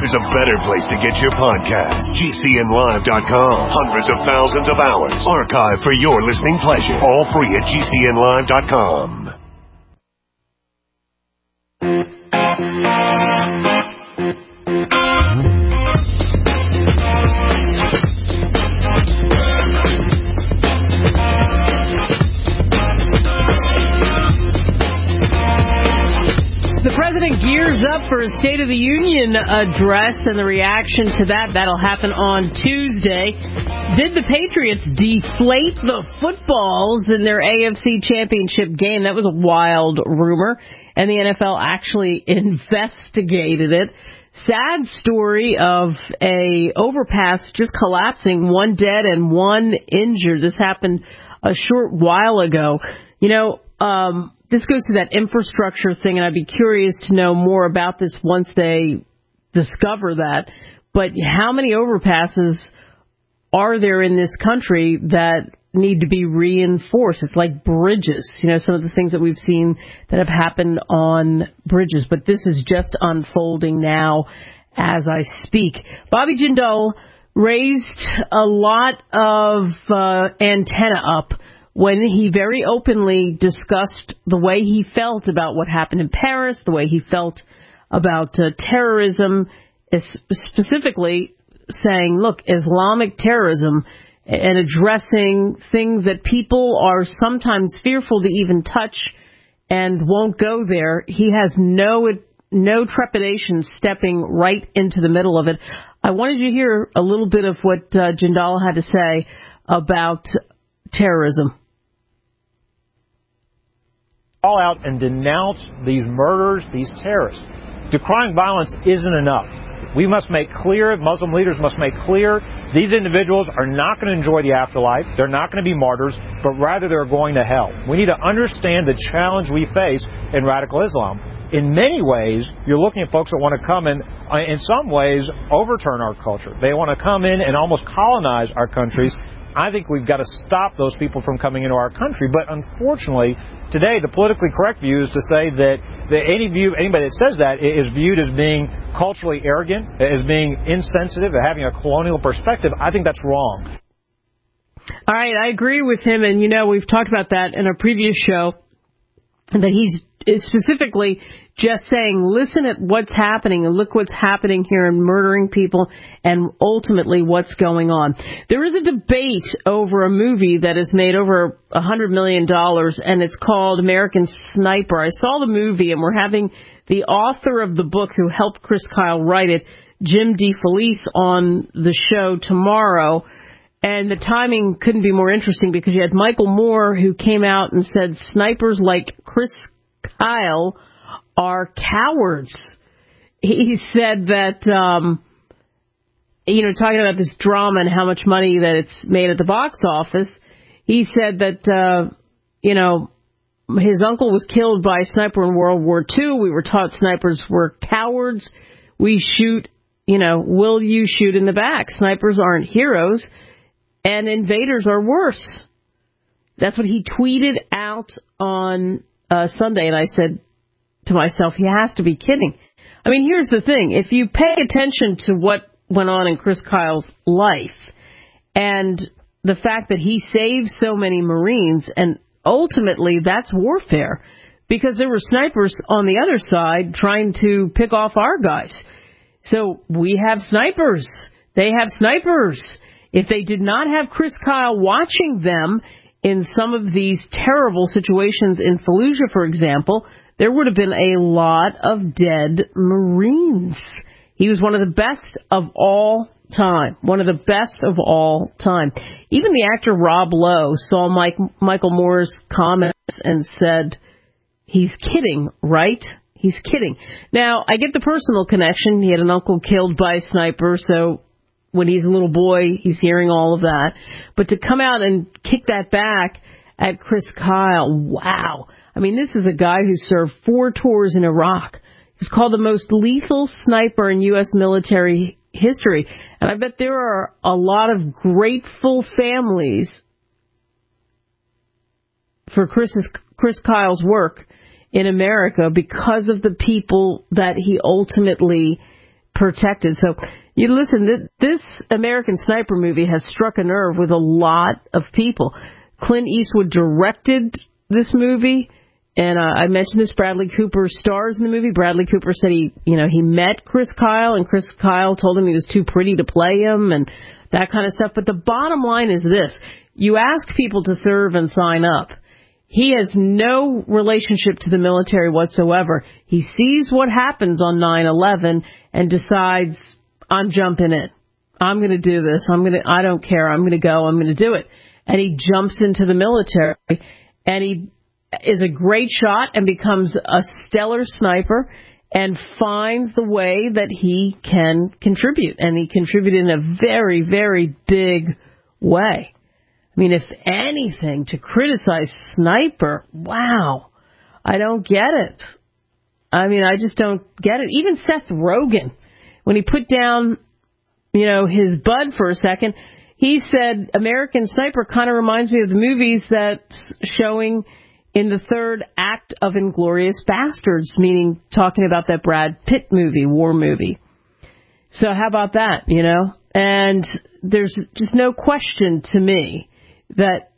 there's a better place to get your podcast. GCNlive.com. Hundreds of thousands of hours archived for your listening pleasure. All free at GCNlive.com. The president gears up for a State of the Union address, and the reaction to that'll happen on Tuesday. Did the Patriots deflate the footballs in their AFC Championship game? That was a wild rumor, and the NFL actually investigated it. Sad story of a overpass just collapsing, 1 dead and 1 injured. This happened a short while ago. This goes to that infrastructure thing, and I'd be curious to know more about this once they discover that. But how many overpasses are there in this country that need to be reinforced? It's like bridges, some of the things that we've seen that have happened on bridges. But this is just unfolding now as I speak. Bobby Jindal raised a lot of antenna up when he very openly discussed the way he felt about what happened in Paris, the way he felt about terrorism, specifically saying, look, Islamic terrorism, and addressing things that people are sometimes fearful to even touch and won't go there. He has no trepidation stepping right into the middle of it. I wanted you to hear a little bit of what Jindal had to say about terrorism. Call out and denounce these murders, these terrorists. Decrying violence isn't enough. We must make clear, Muslim leaders must make clear, these individuals are not going to enjoy the afterlife, they're not going to be martyrs, but rather they're going to hell. We need to understand the challenge we face in radical Islam. In many ways, you're looking at folks that want to come in some ways, overturn our culture. They want to come in and almost colonize our countries. I think we've got to stop those people from coming into our country. But unfortunately, today the politically correct view is to say that anybody that says that is viewed as being culturally arrogant, as being insensitive, as having a colonial perspective. I think that's wrong. All right, I agree with him. And, we've talked about that in a previous show, that he's specifically just saying, listen at what's happening and look what's happening here and murdering people and ultimately what's going on. There is a debate over a movie that has made over $100 million, and it's called American Sniper. I saw the movie, and we're having the author of the book who helped Chris Kyle write it, Jim DeFelice, on the show tomorrow. And the timing couldn't be more interesting because you had Michael Moore, who came out and said snipers like Chris Kyle are cowards. He said that, talking about this drama and how much money that it's made at the box office, he said that, his uncle was killed by a sniper in World War II. We were taught snipers were cowards. We shoot, will you shoot in the back? Snipers aren't heroes, and invaders are worse. That's what he tweeted out on Sunday, and I said to myself, he has to be kidding. I mean, here's the thing. If you pay attention to what went on in Chris Kyle's life and the fact that he saved so many Marines, and ultimately that's warfare, because there were snipers on the other side trying to pick off our guys. So we have snipers. They have snipers. If they did not have Chris Kyle watching them in some of these terrible situations in Fallujah, for example, there would have been a lot of dead Marines. He was one of the best of all time. One of the best of all time. Even the actor Rob Lowe saw Michael Moore's comments and said, he's kidding, right? He's kidding. Now, I get the personal connection. He had an uncle killed by a sniper, so when he's a little boy, he's hearing all of that. But to come out and kick that back at Chris Kyle, wow. I mean, this is a guy who served 4 tours in Iraq. He's called the most lethal sniper in U.S. military history. And I bet there are a lot of grateful families for Chris Kyle's work in America because of the people that he ultimately protected. So you listen, this American Sniper movie has struck a nerve with a lot of people. Clint Eastwood directed this movie, and I mentioned this. Bradley Cooper stars in the movie. Bradley Cooper said he met Chris Kyle, and Chris Kyle told him he was too pretty to play him, and that kind of stuff. But the bottom line is this: you ask people to serve and sign up. He has no relationship to the military whatsoever. He sees what happens on 9/11 and decides, I'm jumping in. I'm going to do this. I don't care. I'm going to go. I'm going to do it. And he jumps into the military, and he is a great shot and becomes a stellar sniper and finds the way that he can contribute. And he contributed in a very, very big way. I mean, if anything, to criticize Sniper, wow, I don't get it. I mean, I just don't get it. Even Seth Rogen, when he put down, his bud for a second, he said American Sniper kind of reminds me of the movies that's showing in the third act of Inglourious Bastards, meaning talking about that Brad Pitt movie, war movie. So how about that, And there's just no question to me that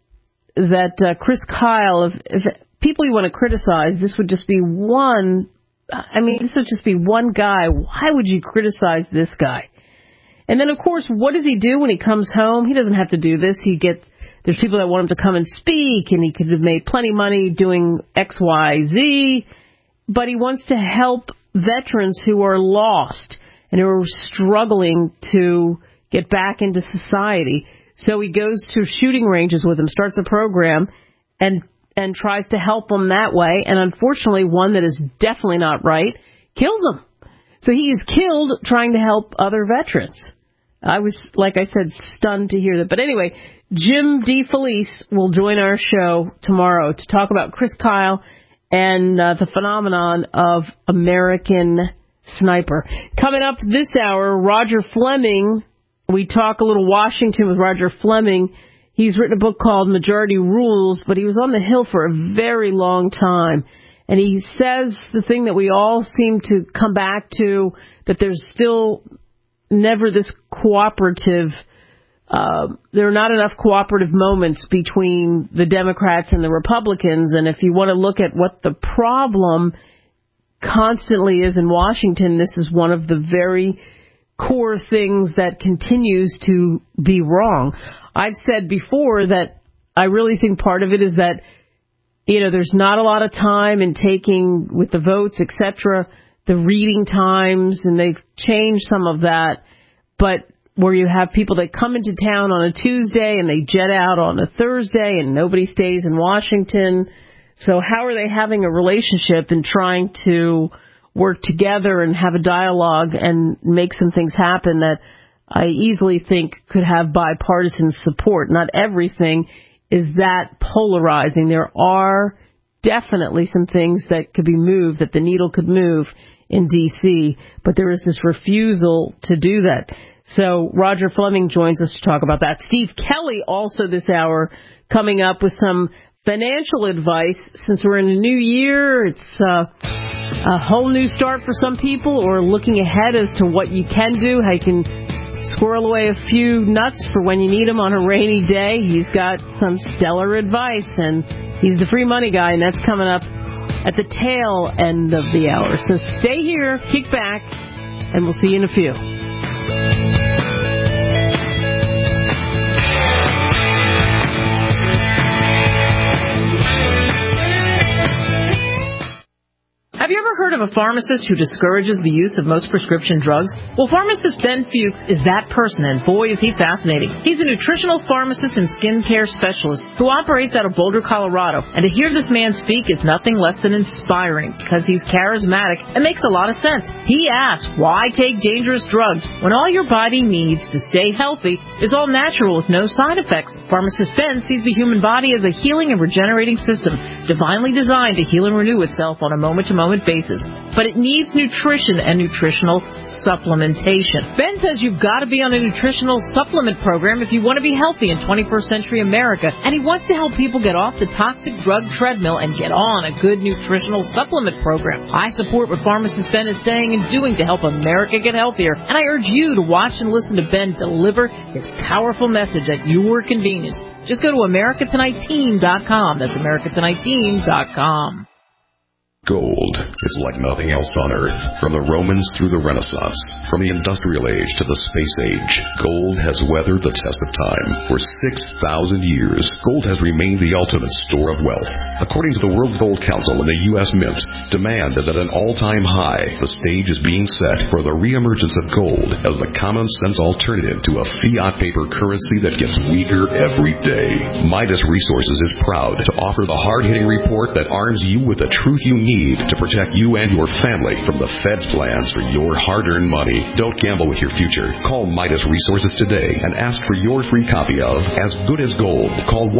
Chris Kyle, if people you want to criticize, this would just be one. This would just be one guy. Why would you criticize this guy? And then, of course, what does he do when he comes home? He doesn't have to do this. There's people that want him to come and speak, and he could have made plenty of money doing X, Y, Z. But he wants to help veterans who are lost and who are struggling to get back into society. So he goes to shooting ranges with them, starts a program, and tries to help them that way. And unfortunately, one that is definitely not right kills him. So he is killed trying to help other veterans. I was, like I said, stunned to hear that. But anyway, Jim DeFelice will join our show tomorrow to talk about Chris Kyle and the phenomenon of American Sniper. Coming up this hour, Roger Fleming. We talk a little Washington with Roger Fleming. He's written a book called Majority Rules, but he was on the Hill for a very long time. And he says the thing that we all seem to come back to, that there's still never this cooperative, there are not enough cooperative moments between the Democrats and the Republicans. And if you want to look at what the problem constantly is in Washington, this is one of the very core things that continues to be wrong. I've said before that I really think part of it is that, there's not a lot of time in taking with the votes, etc., the reading times, and they've changed some of that. But where you have people that come into town on a Tuesday and they jet out on a Thursday and nobody stays in Washington. So how are they having a relationship and trying to work together and have a dialogue and make some things happen that I easily think could have bipartisan support? Not everything is that polarizing. There are definitely some things that could be moved, that the needle could move in D.C., but there is this refusal to do that. So Roger Fleming joins us to talk about that. Steve Kelly also this hour coming up with some financial advice. Since we're in a new year, it's a whole new start for some people, or looking ahead as to what you can do, how you can squirrel away a few nuts for when you need them on a rainy day. He's got some stellar advice, and he's the free money guy, and that's coming up at the tail end of the hour. So stay here, kick back, and we'll see you in a few. Have you ever heard of a pharmacist who discourages the use of most prescription drugs? Well, pharmacist Ben Fuchs is that person, and boy, is he fascinating. He's a nutritional pharmacist and skincare specialist who operates out of Boulder, Colorado. And to hear this man speak is nothing less than inspiring, because he's charismatic and makes a lot of sense. He asks, why take dangerous drugs when all your body needs to stay healthy is all natural with no side effects? Pharmacist Ben sees the human body as a healing and regenerating system, divinely designed to heal and renew itself on a moment-to-moment consistent basis, but it needs nutrition and nutritional supplementation. Ben says you've got to be on a nutritional supplement program if you want to be healthy in 21st century America, and he wants to help people get off the toxic drug treadmill and get on a good nutritional supplement program. I support what pharmacist Ben is saying and doing to help America get healthier, and I urge you to watch and listen to Ben deliver his powerful message at your convenience. Just go to AmericaTonightTeam.com. That's AmericaTonightTeam.com. Gold is like nothing else on Earth. From the Romans through the Renaissance, from the Industrial Age to the Space Age, gold has weathered the test of time. For 6,000 years, gold has remained the ultimate store of wealth. According to the World Gold Council and the U.S. Mint, demand is at an all-time high. The stage is being set for the reemergence of gold as the common-sense alternative to a fiat paper currency that gets weaker every day. Midas Resources is proud to offer the hard-hitting report that arms you with the truth you need to protect you and your family from the Fed's plans for your hard-earned money. Don't gamble with your future. Call Midas Resources today and ask for your free copy of As Good as Gold. Call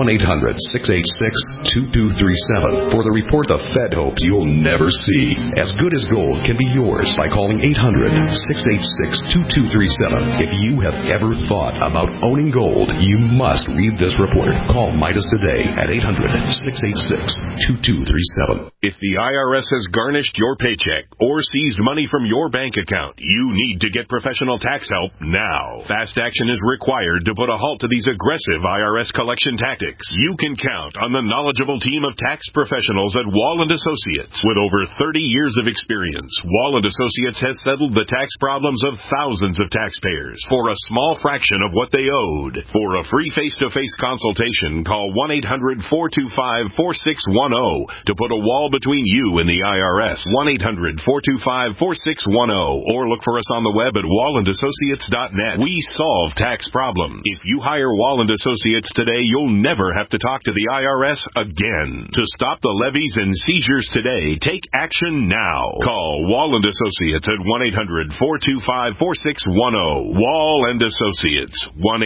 1-800-686-2237 for the report the Fed hopes you'll never see. As Good as Gold can be yours by calling 800-686-2237. If you have ever thought about owning gold, you must read this report. Call Midas today at 800-686-2237. If the IRS has garnished your paycheck or seized money from your bank account, you need to get professional tax help now. Fast action is required to put a halt to these aggressive IRS collection tactics. You can count on the knowledgeable team of tax professionals at Wall & Associates. With over 30 years of experience, Wall & Associates has settled the tax problems of thousands of taxpayers for a small fraction of what they owed. For a free face-to-face consultation, call 1-800-425-4610 to put a wall between you and the IRS. 1-800-425-4610 or look for us on the web at wallandassociates.net. We solve tax problems. If you hire Wall & Associates today, you'll never have to talk to the IRS again. To stop the levies and seizures today, take action now. Call Wall & Associates at 1-800-425-4610. Wall & Associates.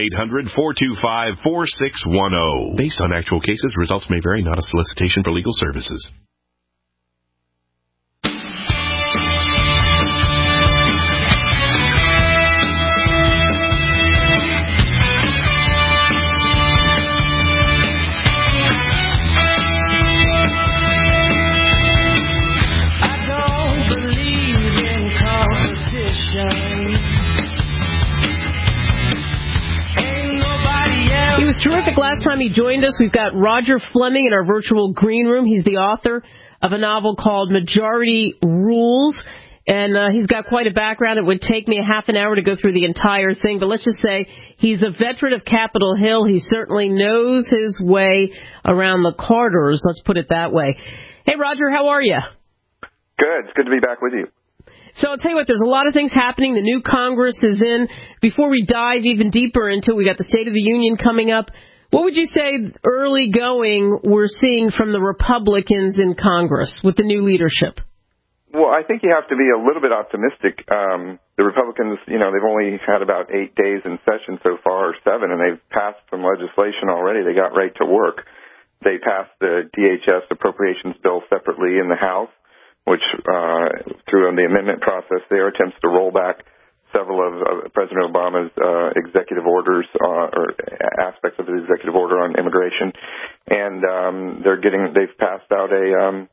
1-800-425-4610. Based on actual cases, results may vary, not a solicitation for legal services. He was terrific last time he joined us. We've got Roger Fleming in our virtual green room. He's the author of a novel called Majority Rules, and he's got quite a background. It would take me a half an hour to go through the entire thing, but let's just say he's a veteran of Capitol Hill. He certainly knows his way around the corridors, let's put it that way. Hey, Roger, how are you? Good. It's good to be back with you. So I'll tell you what, there's a lot of things happening. The new Congress is in. Before we dive even deeper into it, we got the State of the Union coming up. What would you say early going we're seeing from the Republicans in Congress with the new leadership? Well, I think you have to be a little bit optimistic. The Republicans, they've only had about 8 days in session so far, or 7, and they've passed some legislation already. They got right to work. They passed the DHS appropriations bill separately in the House, which through the amendment process there attempts to roll back several of President Obama's executive orders or aspects of his executive order on immigration, and they've passed out a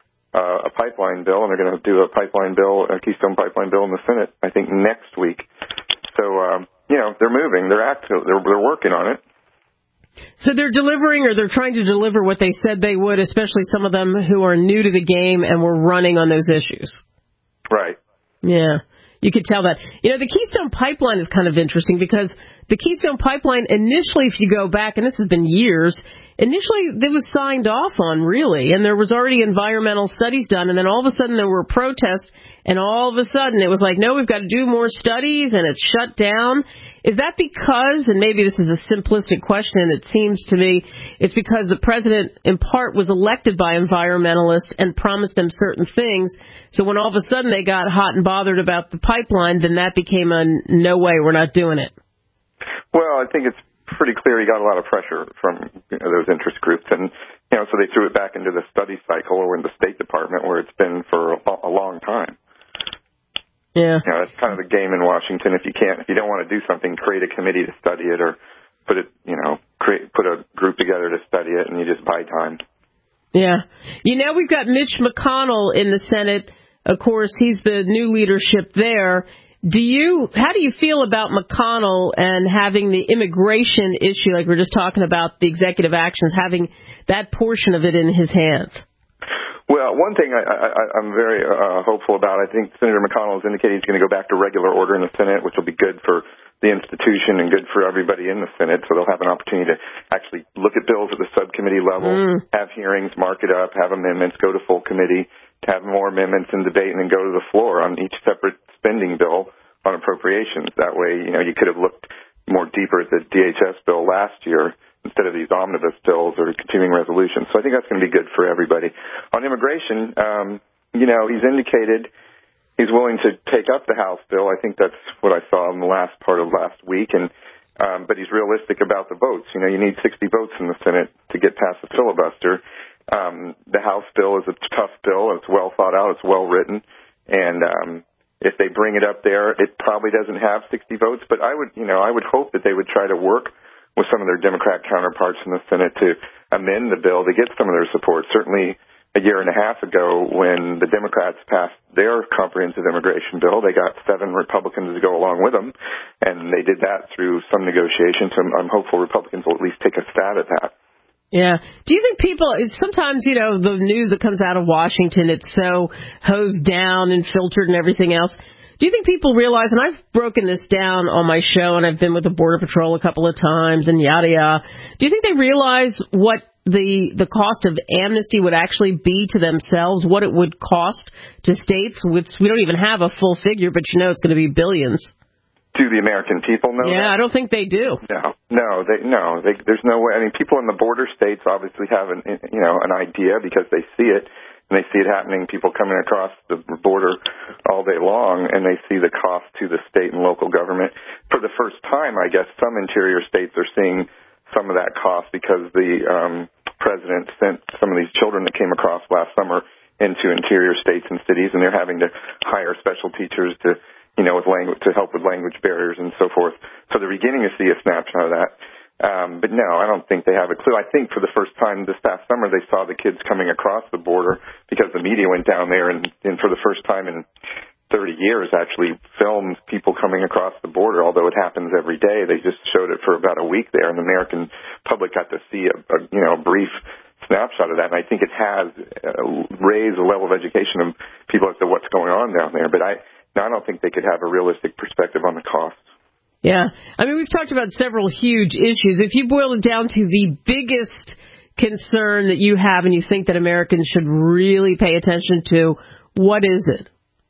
pipeline bill, and they're going to do a Keystone Pipeline bill in the Senate, I think, next week. So they're moving, they're active, they're working on it. So they're delivering, or they're trying to deliver what they said they would, especially some of them who are new to the game and were running on those issues. Right. Yeah, you could tell that. The Keystone Pipeline is kind of interesting because the Keystone Pipeline initially, if you go back, and this has been years, initially it was signed off on, really, and there was already environmental studies done, and then all of a sudden there were protests, and all of a sudden it was like, no, we've got to do more studies, and it's shut down. Is that because, and maybe this is a simplistic question, it seems to me, it's because the president, in part, was elected by environmentalists and promised them certain things, so when all of a sudden they got hot and bothered about the pipeline, then that became a no way, we're not doing it. Well, I think it's pretty clear he got a lot of pressure from those interest groups, and So they threw it back into the study cycle or in the State Department where it's been for a long time. Yeah. That's kind of the game in Washington. If you don't want to do something, create a committee to study it, or put a group together to study it, and you just buy time. Yeah. We've got Mitch McConnell in the Senate. Of course, he's the new leadership there. How do you feel about McConnell and having the immigration issue, like we're just talking about the executive actions, having that portion of it in his hands? Well, one thing I'm very hopeful about, I think Senator McConnell has indicated he's going to go back to regular order in the Senate, which will be good for the institution and good for everybody in the Senate, so they'll have an opportunity to actually look at bills at the subcommittee level, have hearings, mark it up, have amendments, go to full committee, have more amendments and debate, and then go to the floor on each separate spending bill on appropriations. That way, you could have looked more deeper at the DHS bill last year instead of these omnibus bills or continuing resolutions. So I think that's going to be good for everybody. On immigration, he's indicated he's willing to take up the House bill. I think that's what I saw in the last part of last week. But he's realistic about the votes. You need 60 votes in the Senate to get past the filibuster. The House bill is a tough bill. It's well thought out. It's well written. And if they bring it up there, it probably doesn't have 60 votes. But I would hope that they would try to work with some of their Democrat counterparts in the Senate to amend the bill to get some of their support. Certainly a year and a half ago when the Democrats passed their comprehensive immigration bill, they got 7 Republicans to go along with them, and they did that through some negotiations. So I'm hopeful Republicans will at least take a stab at that. Yeah. Do you think sometimes, the news that comes out of Washington, it's so hosed down and filtered and everything else. Do you think people realize, and I've broken this down on my show, and I've been with the Border Patrol a couple of times and yada yada. Do you think they realize what the cost of amnesty would actually be to themselves, what it would cost to states, which we don't even have a full figure, but it's going to be billions? Do the American people know that? I don't think they do. No. There's no way. I mean, people in the border states obviously have an idea because they see it, and they see it happening. People coming across the border all day long, and they see the cost to the state and local government. For the first time, I guess some interior states are seeing some of that cost because the president sent some of these children that came across last summer into interior states and cities, and they're having to hire special teachers to with language, to help with language barriers and so forth. So they're beginning to see a snapshot of that. But no, I don't think they have a clue. I think for the first time this past summer, they saw the kids coming across the border because the media went down there and for the first time in 30 years actually filmed people coming across the border, although it happens every day. They just showed it for about a week there, and the American public got to see a brief snapshot of that. And I think it has raised the level of education of people as to what's going on down there. But I don't think they could have a realistic perspective on the costs. Yeah. I mean, we've talked about several huge issues. If you boil it down to the biggest concern that you have and you think that Americans should really pay attention to, what is it?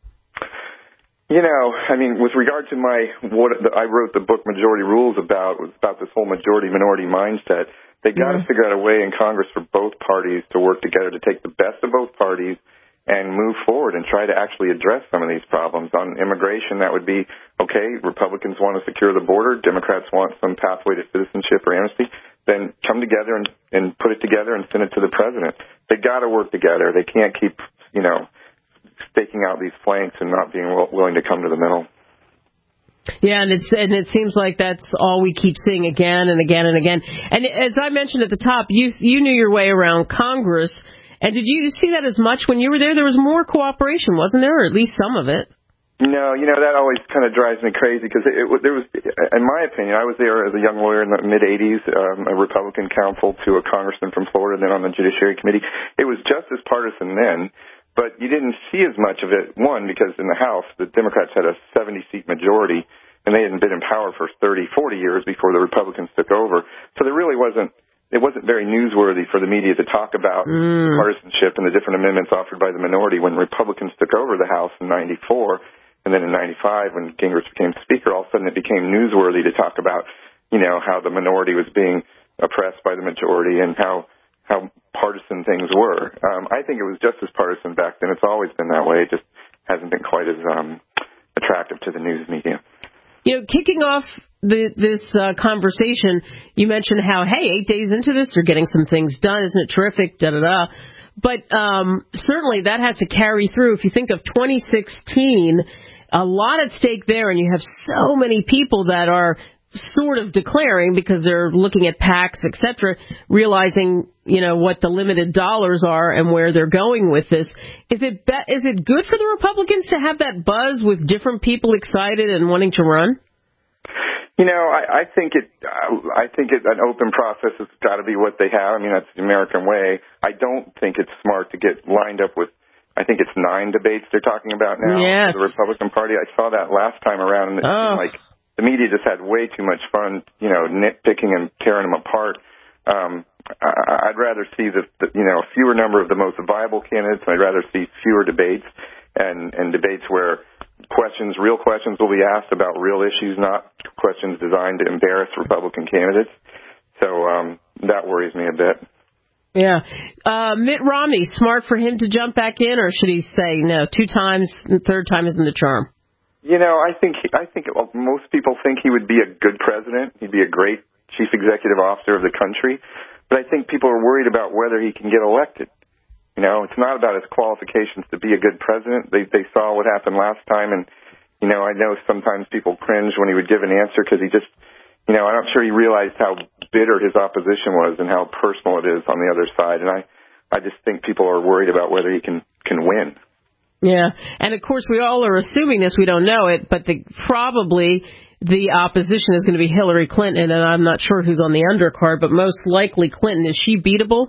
With regard to I wrote the book Majority Rules about this whole majority-minority mindset. They got to figure out a way in Congress for both parties to work together to take the best of both parties and move forward and try to actually address some of these problems. On immigration, that would be, okay, Republicans want to secure the border, Democrats want some pathway to citizenship or amnesty, then come together and put it together and send it to the president. They got to work together. They can't keep, staking out these flanks and not being willing to come to the middle. Yeah, and it seems like that's all we keep seeing again and again and again. And as I mentioned at the top, you knew your way around Congress. And did you see that as much when you were there? There was more cooperation, wasn't there, or at least some of it? No, that always kind of drives me crazy because there was, in my opinion, I was there as a young lawyer in the mid-'80s, a Republican counsel to a congressman from Florida, and then on the Judiciary Committee. It was just as partisan then, but you didn't see as much of it, one, because in the House, the Democrats had a 70-seat majority, and they hadn't been in power for 30, 40 years before the Republicans took over. So there really wasn't very newsworthy for the media to talk about partisanship and the different amendments offered by the minority. When Republicans took over the House in 94, and then in 95 when Gingrich became Speaker, all of a sudden it became newsworthy to talk about, how the minority was being oppressed by the majority and how partisan things were. I think it was just as partisan back then. It's always been that way. It just hasn't been quite as attractive to the news media. Kicking off this conversation, you mentioned how, hey, 8 days into this, they're getting some things done. Isn't it terrific? Da-da-da. But certainly that has to carry through. If you think of 2016, a lot at stake there, and you have so many people that are sort of declaring because they're looking at PACs, et cetera, realizing, what the limited dollars are and where they're going with this. Is it good for the Republicans to have that buzz with different people excited and wanting to run? I think an open process has got to be what they have. I mean, that's the American way. I don't think it's smart to get lined up with, I think it's 9 debates they're talking about now. Yes. For the Republican Party. I saw that last time around, and it seemed like the media just had way too much fun, nitpicking and tearing them apart. I'd rather see a fewer number of the most viable candidates, and I'd rather see fewer debates and debates where real questions will be asked about real issues, not questions designed to embarrass Republican candidates. So that worries me a bit. Yeah. Mitt Romney, smart for him to jump back in, or should he say no, 2 times, the third time isn't the charm? I think most people think he would be a good president. He'd be a great chief executive officer of the country. But I think people are worried about whether he can get elected. It's not about his qualifications to be a good president. They saw what happened last time, and, I know sometimes people cringe when he would give an answer because he just, I'm not sure he realized how bitter his opposition was and how personal it is on the other side. And I just think people are worried about whether he can win. Yeah, and of course we all are assuming this. We don't know it, but probably the opposition is going to be Hillary Clinton, and I'm not sure who's on the undercard, but most likely Clinton. Is she beatable?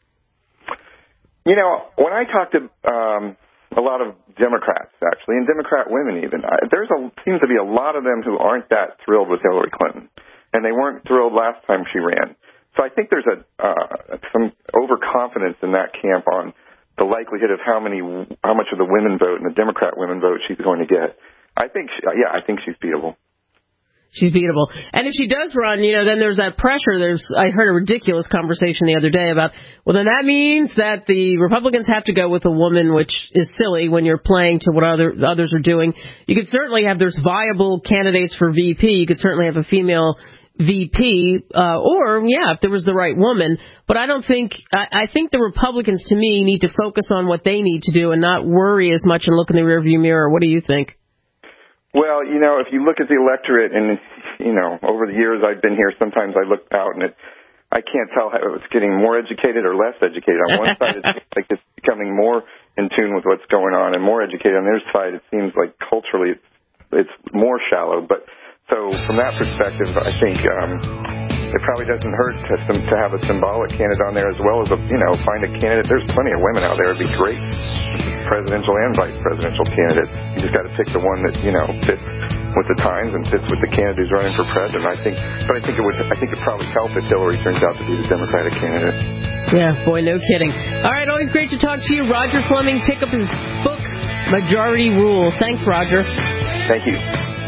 When I talk to a lot of Democrats, actually, and Democrat women even, seems to be a lot of them who aren't that thrilled with Hillary Clinton, and they weren't thrilled last time she ran. So I think there's some overconfidence in that camp on the likelihood of how much of the women vote and the Democrat women vote she's going to get. I think she's beatable. She's beatable. And if she does run, then there's that pressure. I heard a ridiculous conversation the other day about, well, then that means that the Republicans have to go with a woman, which is silly when you're playing to what others are doing. You could certainly there's viable candidates for VP. You could certainly have a female VP, if there was the right woman. But I think the Republicans, to me, need to focus on what they need to do and not worry as much and look in the rearview mirror. What do you think? Well, if you look at the electorate, and, over the years I've been here, sometimes I look out and I can't tell how it's getting more educated or less educated. On one side, it seems like it's becoming more in tune with what's going on, and more educated. On the other side, it seems like culturally it's more shallow. But so from that perspective, I think it probably doesn't hurt to have a symbolic candidate on there as well as find a candidate. There's plenty of women out there. It'd be great, presidential and vice presidential candidates. You just got to pick the one that fits with the times and fits with the candidate who's running for president. I think it probably help if Hillary turns out to be the Democratic candidate. Yeah, boy, no kidding. All right, always great to talk to you, Roger Fleming. Pick up his book, Majority Rules. Thanks, Roger. Thank you.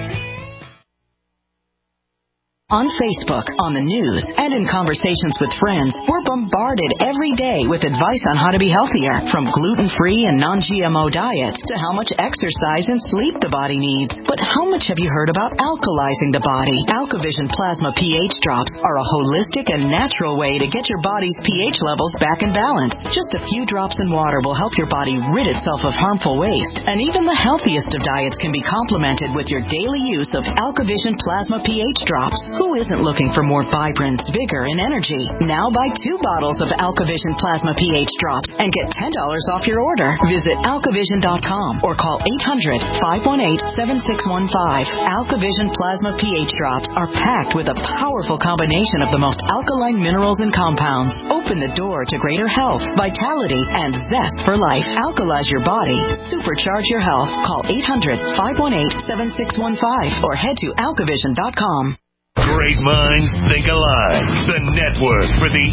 On Facebook, on the news, and in conversations with friends, we're bombarded every day with advice on how to be healthier, from gluten-free and non-GMO diets to how much exercise and sleep the body needs. But how much have you heard about alkalizing the body? AlkaVision Plasma pH drops are a holistic and natural way to get your body's pH levels back in balance. Just a few drops in water will help your body rid itself of harmful waste. And even the healthiest of diets can be complemented with your daily use of AlkaVision Plasma pH drops. Who isn't looking for more vibrance, vigor, and energy? Now buy 2 bottles of AlkaVision Plasma pH drops and get $10 off your order. Visit AlkaVision.com or call 800-518-7615. AlkaVision Plasma pH drops are packed with a powerful combination of the most alkaline minerals and compounds. Open the door to greater health, vitality, and zest for life. Alkalize your body. Supercharge your health. Call 800-518-7615 or head to AlkaVision.com. Great minds think alike. The network for the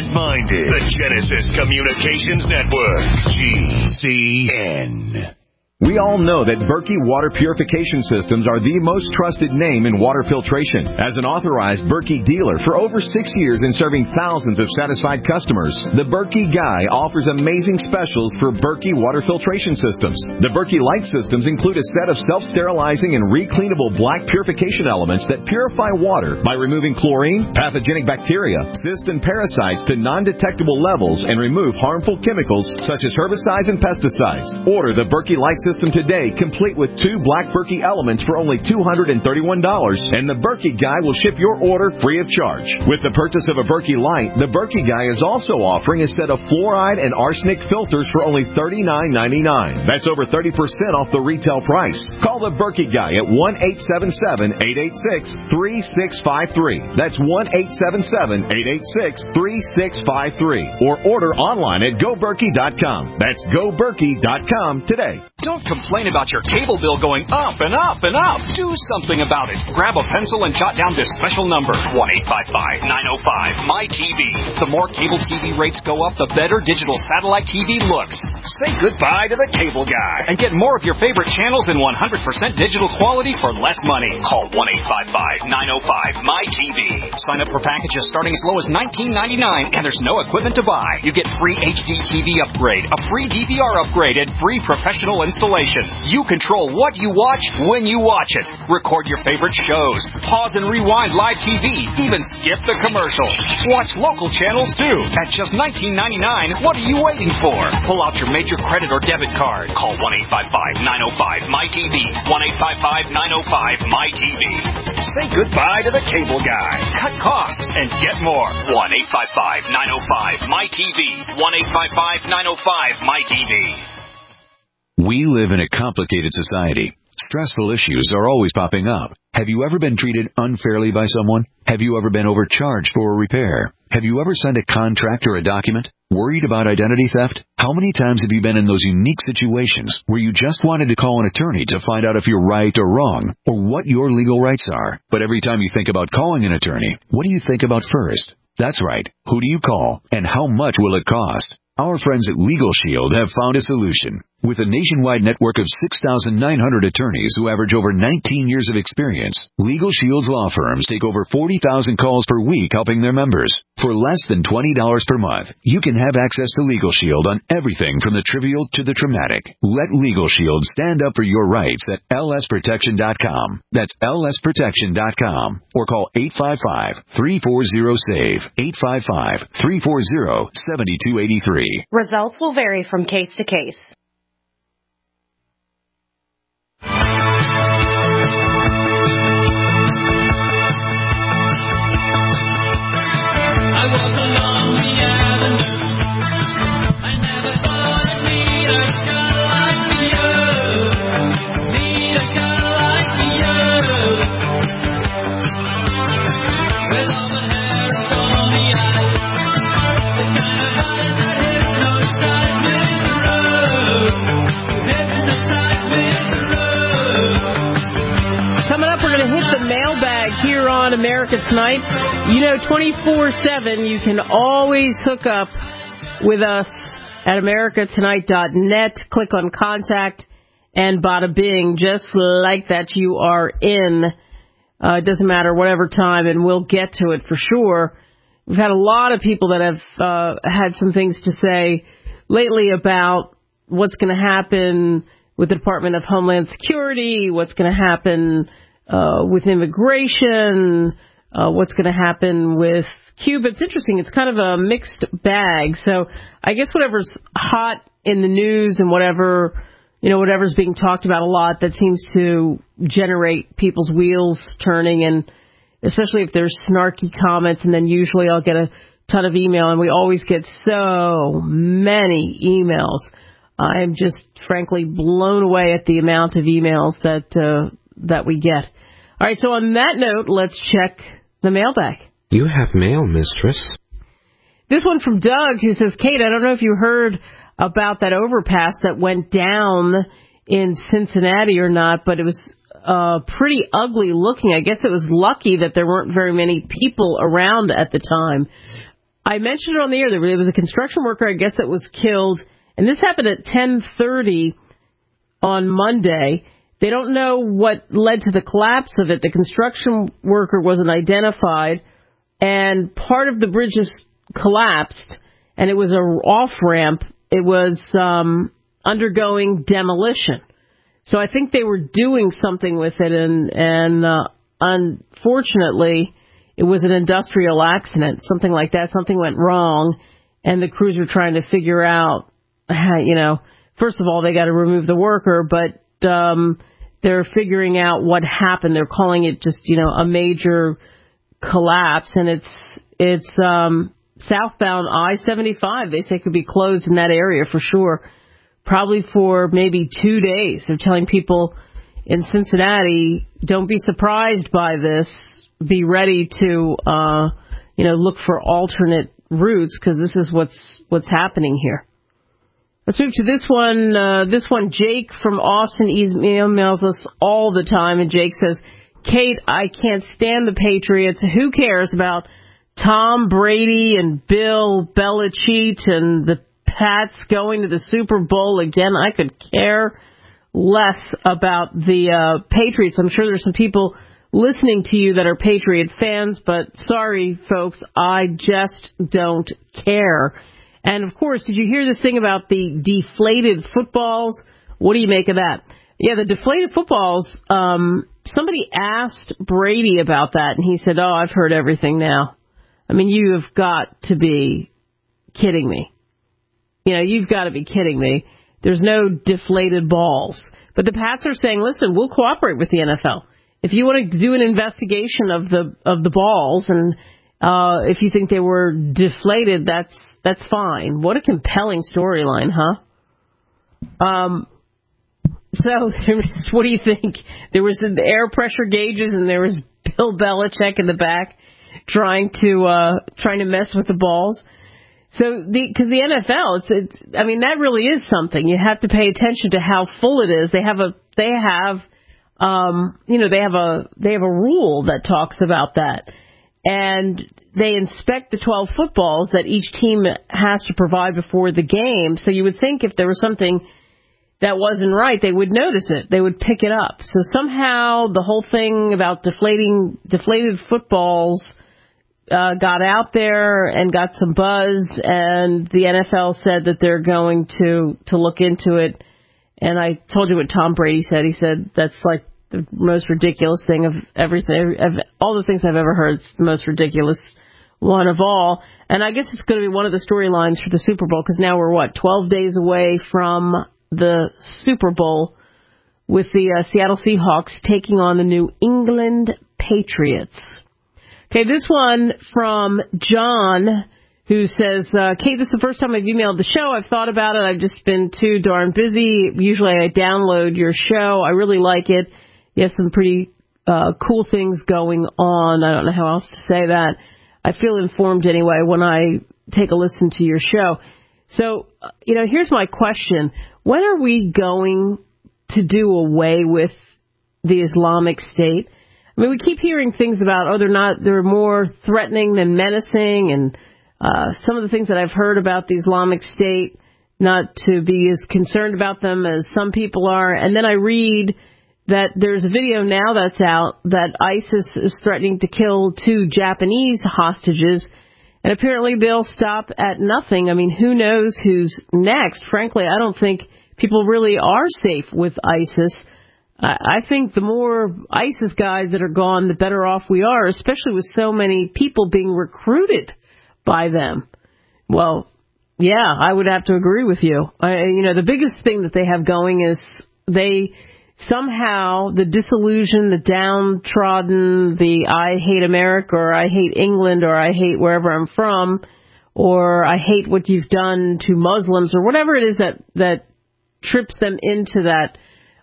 independent-minded. The Genesis Communications Network. GCN. We all know that Berkey Water Purification Systems are the most trusted name in water filtration. As an authorized Berkey dealer for over 6 years and serving thousands of satisfied customers, the Berkey Guy offers amazing specials for Berkey Water Filtration Systems. The Berkey Light Systems include a set of self-sterilizing and recleanable black purification elements that purify water by removing chlorine, pathogenic bacteria, cysts, and parasites to non-detectable levels and remove harmful chemicals such as herbicides and pesticides. Order the Berkey Light System today, complete with 2 black Berkey elements for only $231, and the Berkey Guy will ship your order free of charge. With the purchase of a Berkey Light, the Berkey Guy is also offering a set of fluoride and arsenic filters for only $39.99. That's over 30% off the retail price. Call the Berkey Guy at 1-877-886-3653. That's 1-877-886-3653. Or order online at GoBerkey.com. That's GoBerkey.com today. Don't complain about your cable bill going up and up and up. Do something about it. Grab a pencil and jot down this special number, 1-855-905-MY-TV. The more cable TV rates go up, the better digital satellite TV looks. Say goodbye to the cable guy and get more of your favorite channels in 100% digital quality for less money. Call 1-855-905-MY-TV. Sign up for packages starting as low as $19.99, and there's no equipment to buy. You get free HD TV upgrade, a free DVR upgrade, and free professional installation. You control what you watch when you watch it. Record your favorite shows. Pause and rewind live TV. Even skip the commercials. Watch local channels too. At just $19.99, what are you waiting for? Pull out your major credit or debit card. Call 1-855-905-MY-TV. 1-855-905-MY-TV. Say goodbye to the cable guy. Cut costs and get more. 1-855-905-MY-TV. 1-855-905-MY-TV. We live in a complicated society. Stressful issues are always popping up. Have you ever been treated unfairly by someone? Have you ever been overcharged for a repair? Have you ever signed a contract or a document? Worried about identity theft? How many times have you been in those unique situations where you just wanted to call an attorney to find out if you're right or wrong, or what your legal rights are? But every time you think about calling an attorney, what do you think about first? That's right. Who do you call, and how much will it cost? Our friends at Legal Shield have found a solution. With a nationwide network of 6,900 attorneys who average over 19 years of experience, Legal Shield's law firms take over 40,000 calls per week helping their members. For less than $20 per month, you can have access to Legal Shield on everything from the trivial to the traumatic. Let Legal Shield stand up for your rights at lsprotection.com. That's lsprotection.com. Or call 855-340-SAVE. 855-340-7283. Results will vary from case to case. Here on America Tonight. You know, 24/7, you can always hook up with us at americatonight.net. Click on Contact, and bada bing, just like that, you are in. It doesn't matter whatever time, and we'll get to it for sure. We've had a lot of people that have had some things to say lately about what's going to happen with the Department of Homeland Security, what's going to happen with immigration, what's going to happen with Cuba. It's interesting. It's kind of a mixed bag. So I guess whatever's hot in the news and whatever's being talked about a lot, that seems to generate people's wheels turning, and especially if there's snarky comments, and then usually I'll get a ton of email, and we always get so many emails. I'm just frankly blown away at the amount of emails that we get. All right, so on that note, let's check the mailbag. You have mail, mistress. This one from Doug, who says, Kate, I don't know if you heard about that overpass that went down in Cincinnati or not, but it was pretty ugly looking. I guess it was lucky that there weren't very many people around at the time. I mentioned it on the air. There was a construction worker, I guess, that was killed, and this happened at 10:30 on Monday. They don't know what led to the collapse of it. The construction worker wasn't identified, and part of the bridge just collapsed, and it was an off-ramp. It was undergoing demolition. So I think they were doing something with it, and unfortunately, it was an industrial accident, something like that. Something went wrong, and the crews are trying to figure out how, first of all, they got to remove the worker, but they're figuring out what happened. They're calling it just, a major collapse, and it's southbound I-75. They say could be closed in that area for sure, probably for maybe 2 days. They're telling people in Cincinnati, don't be surprised by this. Be ready to, look for alternate routes, because this is what's happening here. Let's move to this one. This one, Jake from Austin emails us all the time, and Jake says, Kate, I can't stand the Patriots. Who cares about Tom Brady and Bill Belichick and the Pats going to the Super Bowl again? I could care less about the Patriots. I'm sure there's some people listening to you that are Patriot fans, but sorry, folks, I just don't care. And, of course, did you hear this thing about the deflated footballs? What do you make of that? Yeah, the deflated footballs, somebody asked Brady about that, and he said, I've heard everything now. I mean, you have got to be kidding me. You've got to be kidding me. There's no deflated balls. But the Pats are saying, listen, we'll cooperate with the NFL. If you want to do an investigation of the balls, and if you think they were deflated, that's fine. What a compelling storyline, huh? So what do you think? There was the air pressure gauges, and there was Bill Belichick in the back trying to mess with the balls. So because the NFL, it's that really is something. You have to pay attention to how full it is. They have a rule that talks about that. And they inspect the 12 footballs that each team has to provide before the game. So you would think if there was something that wasn't right, they would notice it. They would pick it up. So somehow the whole thing about deflated footballs got out there and got some buzz, and the NFL said that they're going to look into it. And I told you what Tom Brady said. He said that's like the most ridiculous thing of everything. Of all the things I've ever heard, it's the most ridiculous one of all. And I guess it's going to be one of the storylines for the Super Bowl, because now we're, 12 days away from the Super Bowl, with the Seattle Seahawks taking on the New England Patriots. Okay, this one from John, who says, Kate, this is the first time I've emailed the show. I've thought about it. I've just been too darn busy. Usually I download your show. I really like it. You have some pretty cool things going on. I don't know how else to say that. I feel informed anyway when I take a listen to your show. So, here's my question. When are we going to do away with the Islamic State? I mean, we keep hearing things about, they're more threatening than menacing, and some of the things that I've heard about the Islamic State, not to be as concerned about them as some people are. And then I read that there's a video now that's out that ISIS is threatening to kill 2 Japanese hostages, and apparently they'll stop at nothing. I mean, who knows who's next? Frankly, I don't think people really are safe with ISIS. I think the more ISIS guys that are gone, the better off we are, especially with so many people being recruited by them. Well, yeah, I would have to agree with you. The biggest thing that they have going is they somehow, the disillusioned, the downtrodden, the I hate America, or I hate England, or I hate wherever I'm from, or I hate what you've done to Muslims, or whatever it is that trips them into that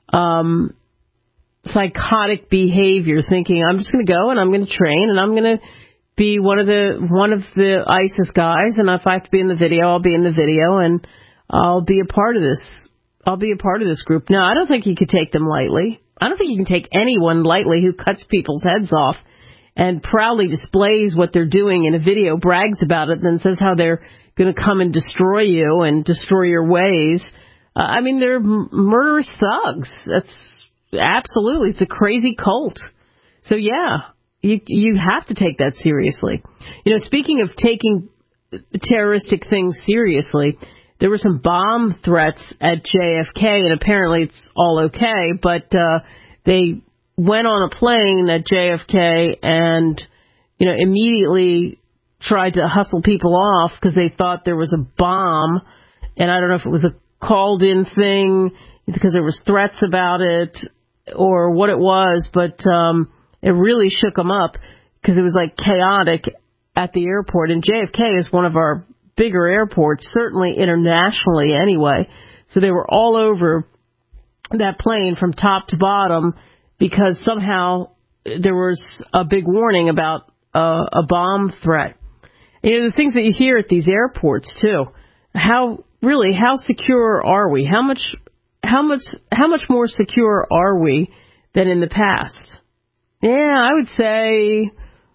psychotic behavior, thinking I'm just going to go and I'm going to train and I'm going to be one of the ISIS guys, and if I have to be in the video, I'll be in the video, and I'll be a part of this. I'll be a part of this group. No, I don't think you could take them lightly. I don't think you can take anyone lightly who cuts people's heads off and proudly displays what they're doing in a video, brags about it, and then says how they're going to come and destroy you and destroy your ways. I mean, they're murderous thugs. That's absolutely, it's a crazy cult. So yeah, you have to take that seriously. You know, speaking of taking terroristic things seriously, there were some bomb threats at JFK, and apparently it's all okay, but they went on a plane at JFK and, you know, immediately tried to hustle people off because they thought there was a bomb, and I don't know if it was a called-in thing because there was threats about it or what it was, but it really shook them up because it was like chaotic at the airport. And JFK is one of our bigger airports, certainly internationally anyway. So they were all over that plane from top to bottom because somehow there was a big warning about a bomb threat. And, you know, the things that you hear at these airports too. How secure are we? How much more secure are we than in the past? Yeah, I would say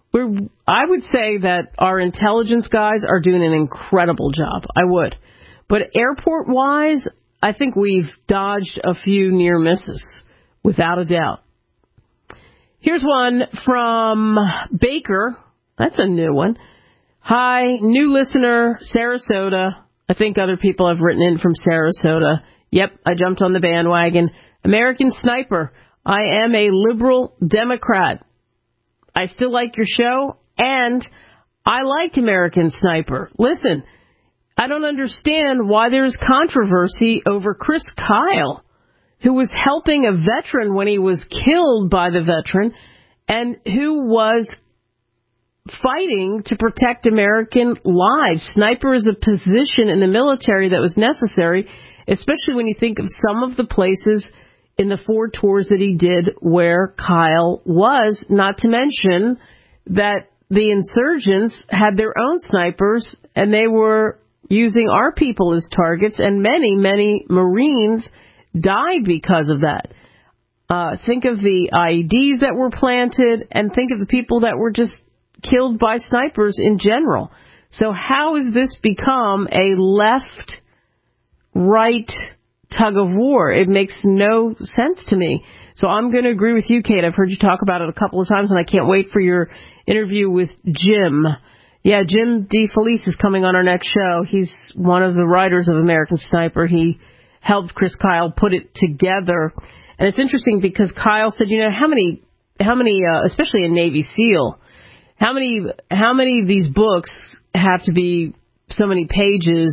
that our intelligence guys are doing an incredible job. I would. But airport-wise, I think we've dodged a few near misses, without a doubt. Here's one from Baker. That's a new one. Hi, new listener, Sarasota. I think other people have written in from Sarasota. Yep, I jumped on the bandwagon. American Sniper. I am a liberal Democrat. I still like your show, and I liked American Sniper. Listen, I don't understand why there's controversy over Chris Kyle, who was helping a veteran when he was killed by the veteran, and who was fighting to protect American lives. Sniper is a position in the military that was necessary, especially when you think of some of the places in the 4 tours that he did where Kyle was, not to mention that the insurgents had their own snipers and they were using our people as targets, and many, many Marines died because of that. Think of the IEDs that were planted, and think of the people that were just killed by snipers in general. So how has this become a left-right tug of war? It makes no sense to me. So I'm going to agree with you, Kate. I've heard you talk about it a couple of times, and I can't wait for your interview with Jim. Yeah, Jim DeFelice is coming on our next show. He's one of the writers of American Sniper. He helped Chris Kyle put it together. And it's interesting because Kyle said, you know, how many, especially a Navy SEAL, how many of these books have to be so many pages,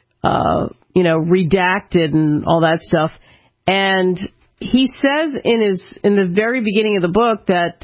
redacted and all that stuff. And he says in the very beginning of the book that,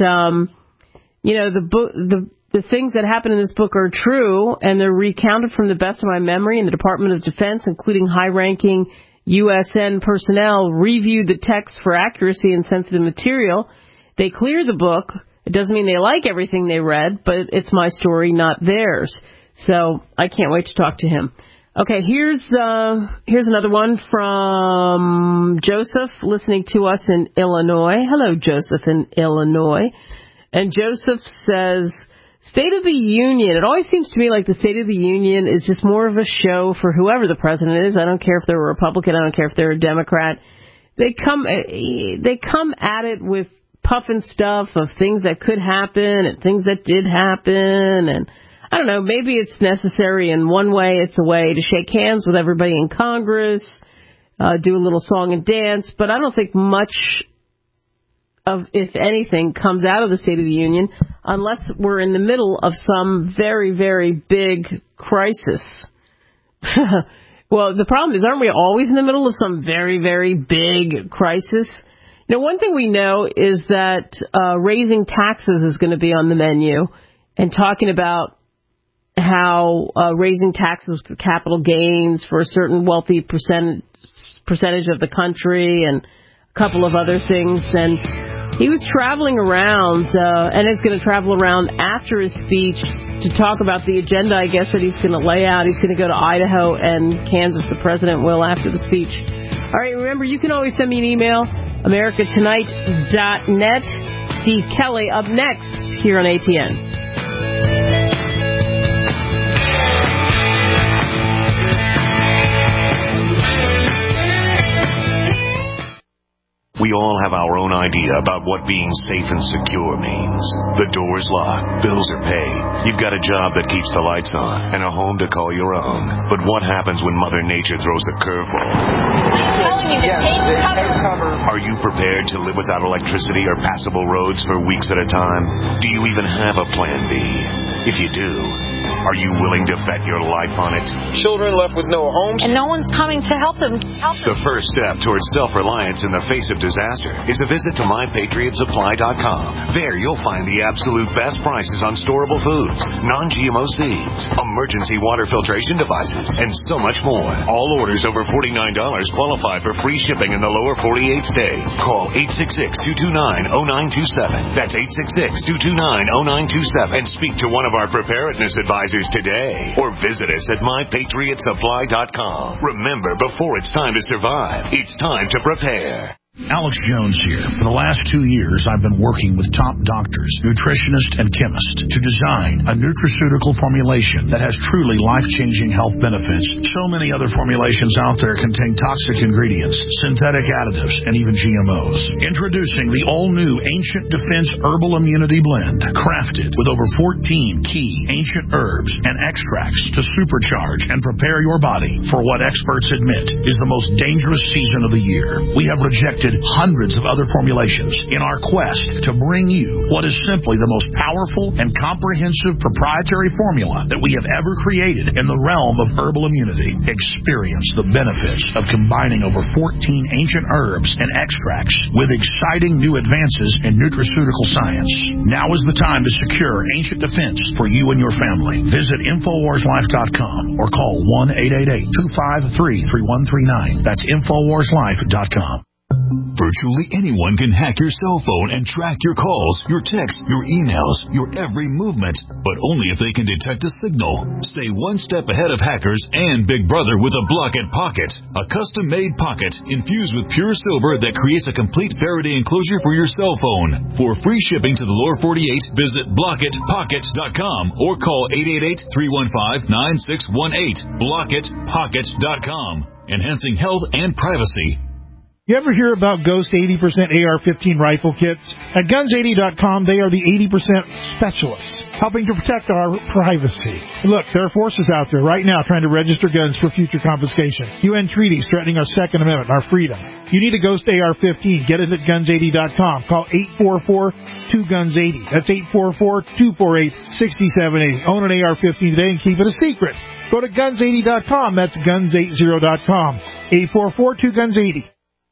the things that happen in this book are true, and they're recounted from the best of my memory, and the Department of Defense, including high-ranking USN personnel, reviewed the text for accuracy and sensitive material. They clear the book. It doesn't mean they like everything they read, but it's my story, not theirs. So I can't wait to talk to him. Okay, here's another one from Joseph, listening to us in Illinois. Hello, Joseph in Illinois. And Joseph says, State of the Union. It always seems to me like the State of the Union is just more of a show for whoever the president is. I don't care if they're a Republican. I don't care if they're a Democrat. They come at it with puffing stuff of things that could happen and things that did happen. And I don't know, maybe it's necessary in one way. It's a way to shake hands with everybody in Congress, do a little song and dance. But I don't think much of, if anything, comes out of the State of the Union unless we're in the middle of some very, very big crisis. Well, the problem is, aren't we always in the middle of some very, very big crisis? You know, one thing we know is that raising taxes is going to be on the menu, and talking about how raising taxes for capital gains for a certain wealthy percentage of the country and a couple of other things. And he was traveling around, and is going to travel around after his speech to talk about the agenda, I guess, that he's going to lay out. He's going to go to Idaho and Kansas, the president will, after the speech. All right, remember, you can always send me an email, americatonight.net. Steve Kelly up next here on ATN. We all have our own idea about what being safe and secure means. The door's locked, bills are paid, you've got a job that keeps the lights on, and a home to call your own. But what happens when Mother Nature throws a curveball? Are you prepared to live without electricity or passable roads for weeks at a time? Do you even have a plan B? If you do, are you willing to bet your life on it? Children left with no homes. And no one's coming to help them. The first step towards self-reliance in the face of disaster is a visit to MyPatriotSupply.com. There you'll find the absolute best prices on storable foods, non-GMO seeds, emergency water filtration devices, and so much more. All orders over $49 qualify for free shipping in the lower 48 states. Call 866-229-0927. That's 866-229-0927 and speak to one of our preparedness advisors today, or visit us at MyPatriotSupply.com. Remember, before it's time to survive, it's time to prepare. Alex Jones here. For the last 2 years, I've been working with top doctors, nutritionists, and chemists to design a nutraceutical formulation that has truly life-changing health benefits. So many other formulations out there contain toxic ingredients, synthetic additives, and even GMOs. Introducing the all-new Ancient Defense Herbal Immunity Blend, crafted with over 14 key ancient herbs and extracts to supercharge and prepare your body for what experts admit is the most dangerous season of the year. We have rejected hundreds of other formulations in our quest to bring you what is simply the most powerful and comprehensive proprietary formula that we have ever created in the realm of herbal immunity. Experience the benefits of combining over 14 ancient herbs and extracts with exciting new advances in nutraceutical science. Now is the time to secure Ancient Defense for you and your family. Visit InfoWarsLife.com or call 1-888-253-3139. That's InfoWarsLife.com. Virtually anyone can hack your cell phone and track your calls, your texts, your emails, your every movement, but only if they can detect a signal. Stay one step ahead of hackers and Big Brother with a Block-It Pocket, a custom-made pocket infused with pure silver that creates a complete Faraday enclosure for your cell phone. For free shipping to the lower 48, visit BlockItPocket.com or call 888-315-9618. BlockItPocket.com, enhancing health and privacy. You ever hear about Ghost 80% AR-15 rifle kits? At Guns80.com, they are the 80% specialists, helping to protect our privacy. Look, there are forces out there right now trying to register guns for future confiscation. UN treaties threatening our Second Amendment, our freedom. You need a Ghost AR-15. Get it at Guns80.com. Call 844-2GUNS80. That's 844-248-6780. Own an AR-15 today and keep it a secret. Go to Guns80.com. That's Guns80.com. 844-2GUNS80.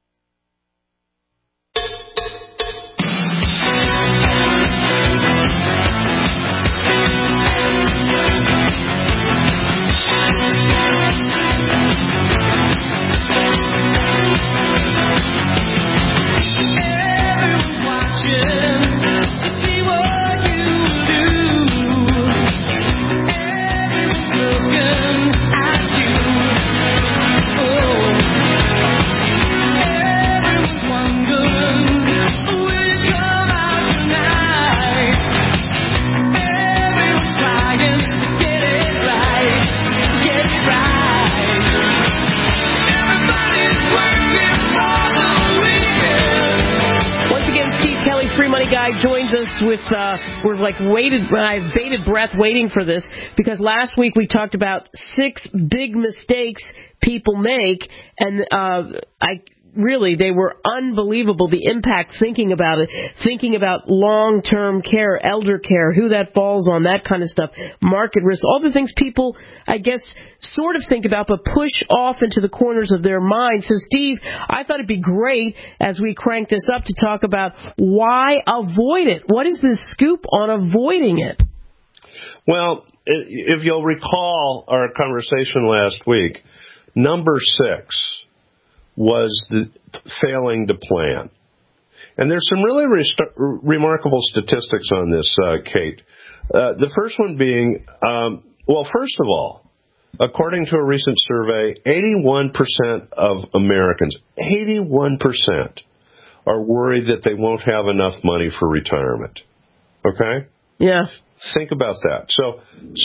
Joins us with, we're like I've bated breath waiting for this, because last week we talked about 6 big mistakes people make, and they were unbelievable, the impact, thinking about it, thinking about long-term care, elder care, who that falls on, that kind of stuff, market risk, all the things people, I guess, sort of think about but push off into the corners of their mind. So, Steve, I thought it'd be great as we crank this up to talk about why avoid it. What is the scoop on avoiding it? Well, if you'll recall our conversation last week, number 6 was the failing to plan. And there's some really remarkable statistics on this, Kate. The first one being, first of all, according to a recent survey, 81% of Americans, 81%, are worried that they won't have enough money for retirement. Okay? Yeah. Think about that. So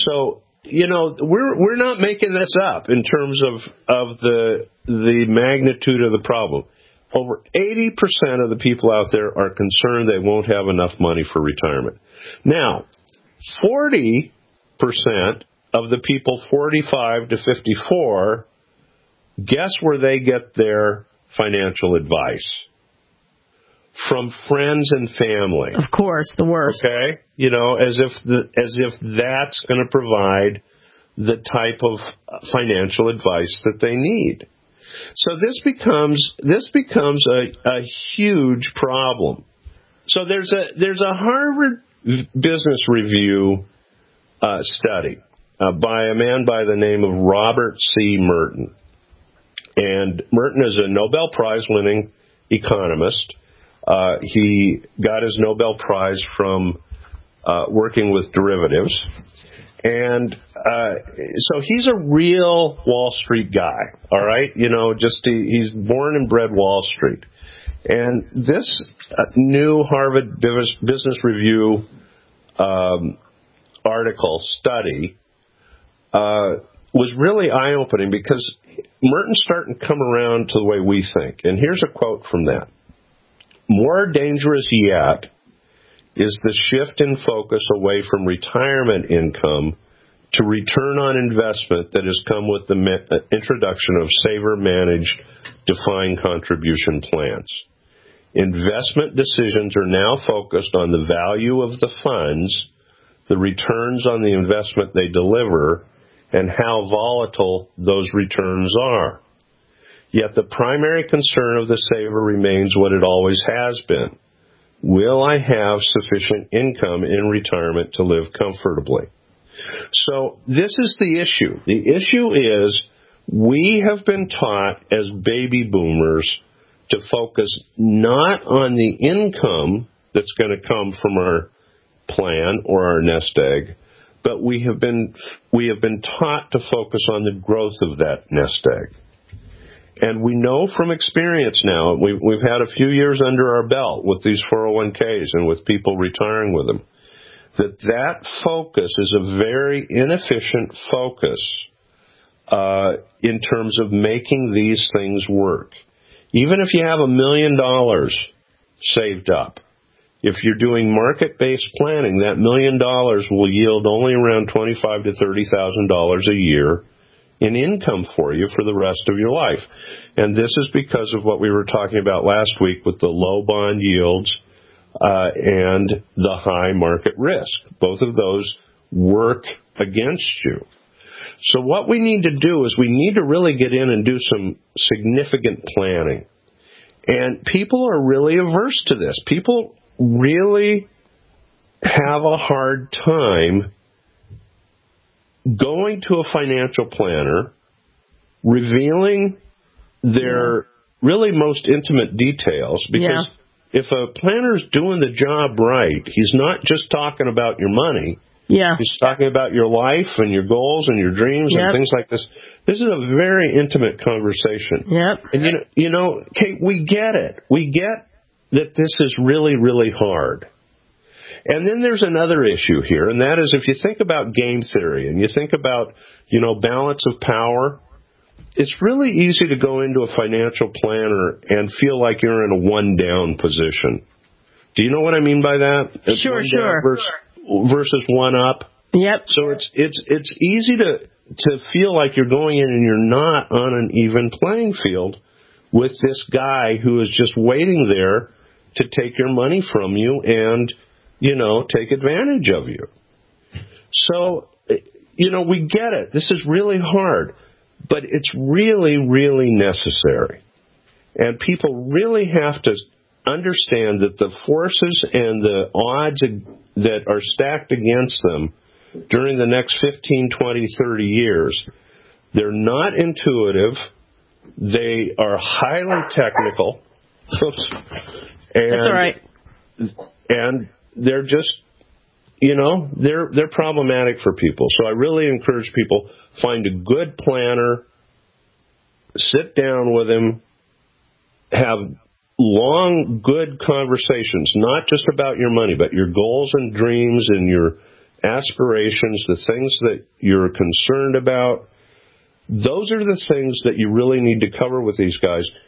we're not making this up in terms of the magnitude of the problem. over 80% of the people out there are concerned they won't have enough money for retirement. Now, 40% of the people 45 to 54, guess where they get their financial advice? From friends and family. Of course, the worst. Okay? You know, as if that's going to provide the type of financial advice that they need. So this becomes a huge problem. So there's a Harvard Business Review study by a man by the name of Robert C. Merton. And Merton is a Nobel Prize winning economist. He got his Nobel Prize from working with derivatives. And so he's a real Wall Street guy, all right? You know, he's born and bred Wall Street. And this new Harvard Business Review study was really eye-opening because Merton's starting to come around to the way we think. And here's a quote from that. More dangerous yet is the shift in focus away from retirement income to return on investment that has come with the introduction of saver-managed defined contribution plans. Investment decisions are now focused on the value of the funds, the returns on the investment they deliver, and how volatile those returns are. Yet the primary concern of the saver remains what it always has been. Will I have sufficient income in retirement to live comfortably? So this is the issue. The issue is we have been taught as baby boomers to focus not on the income that's going to come from our plan or our nest egg, but we have been taught to focus on the growth of that nest egg. And we know from experience now, we've had a few years under our belt with these 401ks and with people retiring with them, that focus is a very inefficient focus in terms of making these things work. Even if you have $1 million saved up, if you're doing market-based planning, that $1 million will yield only around $25,000 to $30,000 a year in income for you for the rest of your life. And this is because of what we were talking about last week with the low bond yields and the high market risk. Both of those work against you. So what we need to do is we need to really get in and do some significant planning. And people are really averse to this. People really have a hard time going to a financial planner, revealing their really most intimate details, because if a planner's doing the job right, he's not just talking about your money. Yeah. He's talking about your life and your goals and your dreams and things like this. This is a very intimate conversation. Yep. And you know, Kate, we get it. We get that this is really, really hard. And then there's another issue here, and that is if you think about game theory and you think about, you know, balance of power, it's really easy to go into a financial planner and feel like you're in a one-down position. Do you know what I mean by that? It's sure. Versus one up. Yep. So it's easy to feel like you're going in and you're not on an even playing field with this guy who is just waiting there to take your money from you and, you know, take advantage of you. So, you know, we get it. This is really hard, but it's really, really necessary. And people really have to understand that the forces and the odds that are stacked against them during the next 15, 20, 30 years, they're not intuitive. They are highly technical. And, that's all right. And they're just, you know, they're problematic for people. So I really encourage people, find a good planner, sit down with him, have long, good conversations, not just about your money, but your goals and dreams and your aspirations, the things that you're concerned about. Those are the things that you really need to cover with these guys.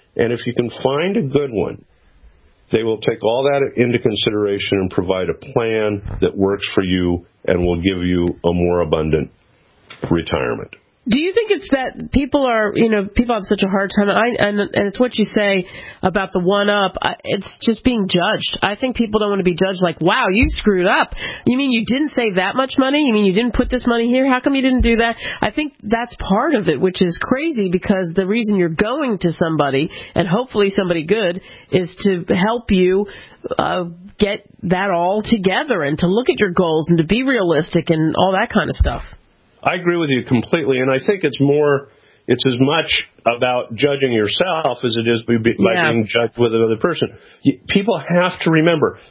And if you can find a good one, they will take all that into consideration and provide a plan that works for you and will give you a more abundant retirement. Do you think it's that people have such a hard time, and it's what you say about the one-up, it's just being judged. I think people don't want to be judged like, wow, you screwed up. You mean you didn't save that much money? You mean you didn't put this money here? How come you didn't do that? I think that's part of it, which is crazy, because the reason you're going to somebody, and hopefully somebody good, is to help you get that all together and to look at your goals and to be realistic and all that kind of stuff. I agree with you completely, and I think it's as much about judging yourself as it is by being judged with another person. People have to remember,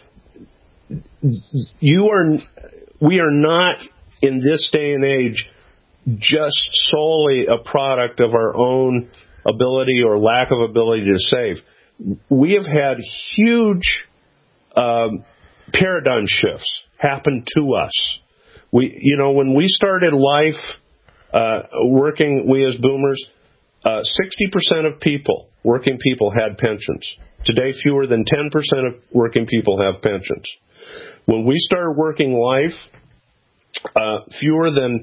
we are not, in this day and age, just solely a product of our own ability or lack of ability to save. We have had huge paradigm shifts happen to us. When we started life working, we as boomers, 60% of working people had pensions. Today, fewer than 10% of working people have pensions. When we started working life, fewer than,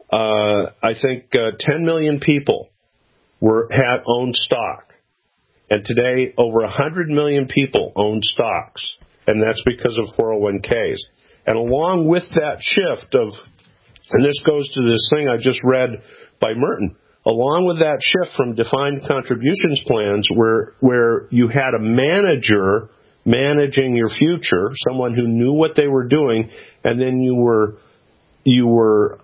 10 million people owned stock. And today, over 100 million people own stocks. And that's because of 401ks. And along with that shift and this goes to this thing I just read by Merton, along with that shift from defined contributions plans where you had a manager managing your future, someone who knew what they were doing, and then you were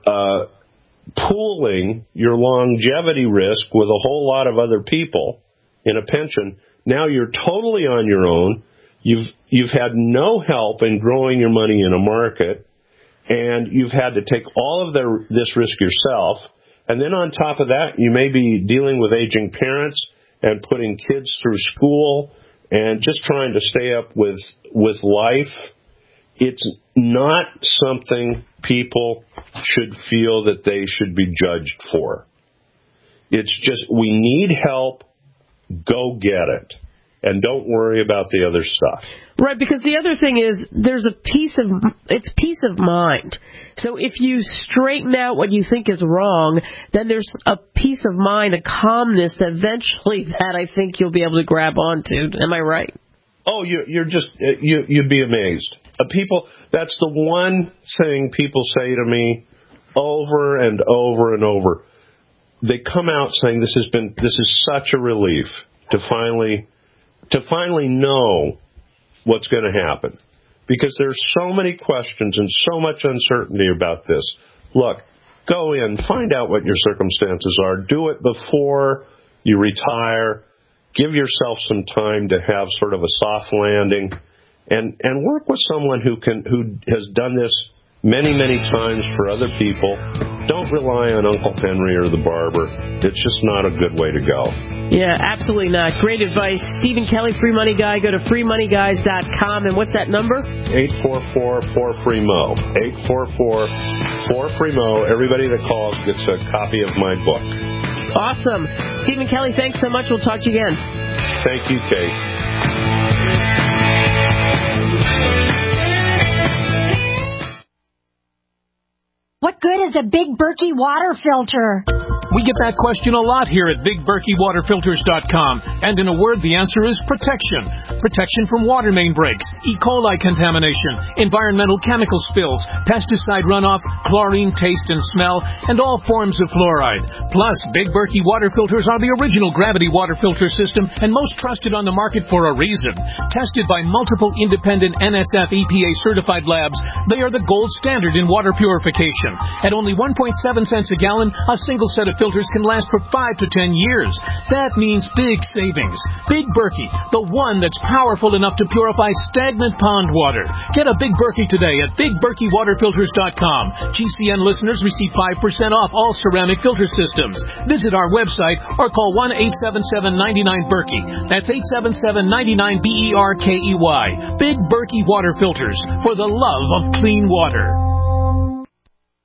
pooling your longevity risk with a whole lot of other people in a pension. Now you're totally on your own. You've had no help in growing your money in a market, and you've had to take all of this risk yourself. And then on top of that, you may be dealing with aging parents and putting kids through school and just trying to stay up with life. It's not something people should feel that they should be judged for. It's just, we need help. Go get it. And don't worry about the other stuff. Right, because the other thing is there's peace of mind. So if you straighten out what you think is wrong, then there's a peace of mind, a calmness that eventually that I think you'll be able to grab onto. Am I right? Oh, you'd be amazed. That's the one thing people say to me over and over and over. They come out saying this is such a relief to finally know what's going to happen. Because there's so many questions and so much uncertainty about this. Look, go in, find out what your circumstances are. Do it before you retire. Give yourself some time to have sort of a soft landing. And work with someone who has done this many, many times for other people. Don't rely on Uncle Henry or the barber. It's just not a good way to go. Yeah, absolutely not. Great advice. Stephen Kelly, Free Money Guy. Go to freemoneyguys.com. And what's that number? 844-4FREE-MO. 844-4FREE-MO. Everybody that calls gets a copy of my book. Awesome. Stephen Kelly, thanks so much. We'll talk to you again. Thank you, Kate. What good is a Big Berkey water filter? We get that question a lot here at BigBerkeyWaterFilters.com. And in a word, the answer is protection. Protection from water main breaks, E. coli contamination, environmental chemical spills, pesticide runoff, chlorine taste and smell, and all forms of fluoride. Plus, Big Berkey water filters are the original gravity water filter system and most trusted on the market for a reason. Tested by multiple independent NSF EPA certified labs, they are the gold standard in water purification. At only 1.7 cents a gallon, a single set of filters can last for 5 to 10 years. That means big savings. Big Berkey, the one that's powerful enough to purify stagnant pond water. Get a Big Berkey today at BigBerkeyWaterFilters.com. GCN listeners receive 5% off all ceramic filter systems. Visit our website or call 1-877-99-BERKEY. That's 877-99-BERKEY. Big Berkey Water Filters, for the love of clean water.